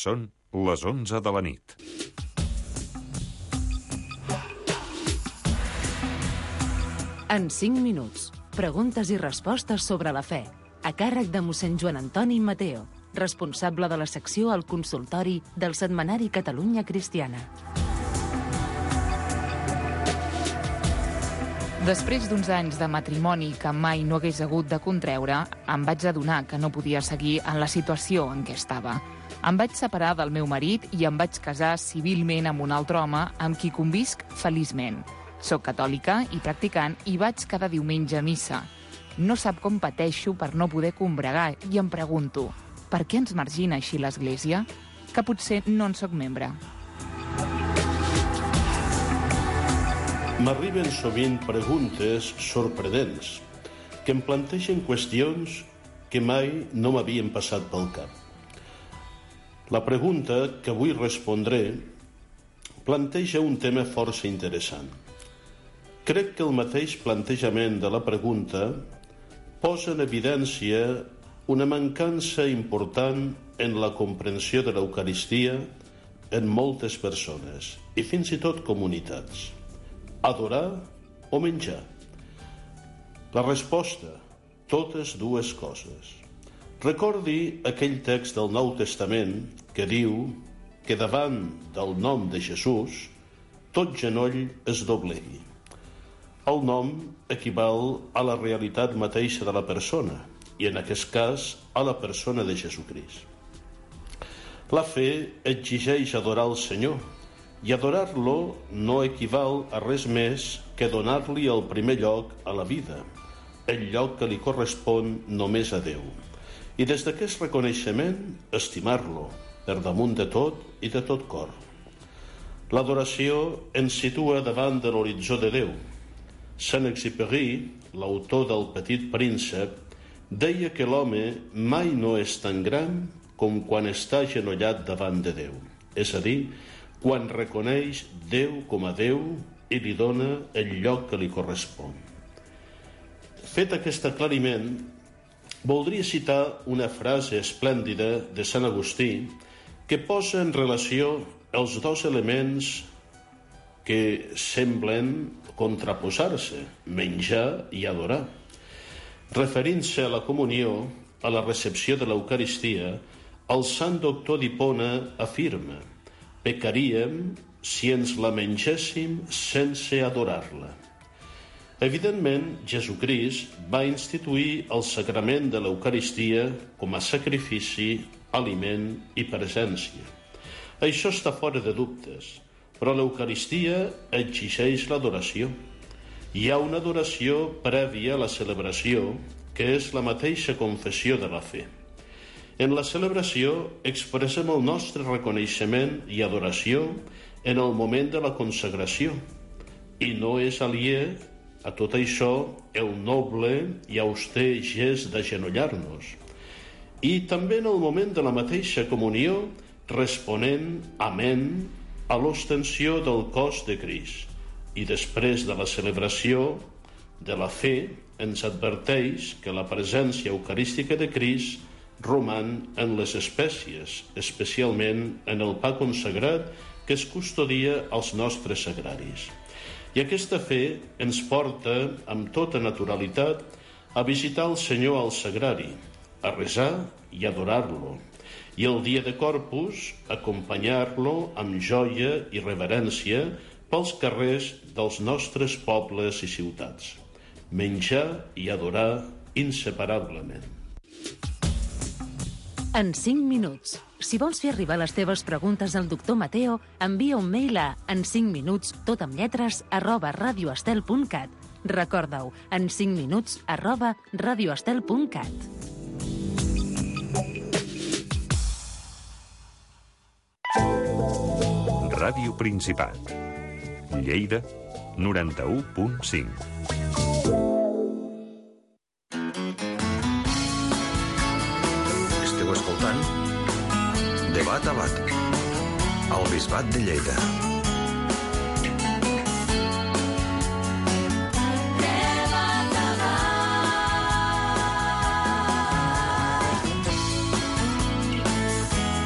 Són les 11 de la nit. En 5 minuts, preguntes i respostes sobre la fe, a càrrec de mossèn Joan Antoni Mateo, responsable de la secció al consultori del setmanari Catalunya Cristiana. Després d'uns anys de matrimoni que mai no hagués hagut de contreure, em vaig adonar que no podia seguir en la situació en què estava. Em vaig separar del meu marit i em vaig casar civilment amb un altre home amb qui convisc feliçment. Soc catòlica i practicant i vaig cada diumenge a missa. No sap com pateixo per no poder combregar i em pregunto, per què ens margina així l'Església? Que potser no en soc membre. M'arriben sovint preguntes sorprenents que em plantegen qüestions que mai no m'havien passat pel cap. La pregunta que avui respondré planteja un tema força interessant. Crec que el mateix plantejament de la pregunta posa en evidència una mancança important en la comprensió de l'Eucaristia en moltes persones i fins i tot comunitats. Adorar o menjar? La resposta, totes dues coses. Recordi aquell text del Nou Testament que diu que davant del nom de Jesús tot genoll es doblegui. El nom equival a la realitat mateixa de la persona i en aquest cas a la persona de Jesucrist. La fe exigeix adorar el Senyor i adorar-lo no equival a res més que donar-li el primer lloc a la vida, el lloc que li correspon només a Déu. I des d'aquest reconeixement, estimar-lo per damunt de tot i de tot cor. L'adoració ens situa davant de l'horitzó de Déu. Saint-Exupéry, l'autor del Petit Príncep, deia que l'home mai no és tan gran com quan està agenollat davant de Déu, és a dir, quan reconeix Déu com a Déu i li dona el lloc que li correspon. Fet aquest aclariment, voldria citar una frase esplèndida de Sant Agustí que posa en relació els dos elements que semblen contraposar-se, menjar i adorar. Referint-se a la comunió, a la recepció de l'Eucaristia, el sant doctor d'Hipona afirma: pecaríem si ens la mengéssim sense adorar-la. Evidentment, Jesucrist va instituir el sagrament de l'Eucaristia com a sacrifici, aliment i presència. Això està fora de dubtes, però l'Eucaristia exigeix l'adoració. Hi ha una adoració prèvia a la celebració, que és la mateixa confessió de la fe. En la celebració expressem el nostre reconeixement i adoració en el moment de la consagració i no és aliè a tot això el noble i auster gest d'agenollar-nos. I també en el moment de la mateixa comunió responent amén a l'ostensió del cos de Crist. I després de la celebració de la fe ens adverteix que la presència eucarística de Crist roman en les espècies, especialment en el pa consagrat que es custodia als nostres sagraris. I aquesta fe ens porta, amb tota naturalitat, a visitar el Senyor al sagrari, a resar i adorar-lo, i el dia de Corpus acompanyar-lo amb joia i reverència pels carrers dels nostres pobles i ciutats. Menjar i adorar inseparablement. En 5 minuts. Si vols fer arribar les teves preguntes al doctor Mateo, envia un mail a en5minuts, @radioestel.cat. Recorda-ho, en 5 minuts, @radioestel.cat. Ràdio Principat. Lleida, 91.5. Esteu escoltant Debat a Bat, al Bisbat de Lleida.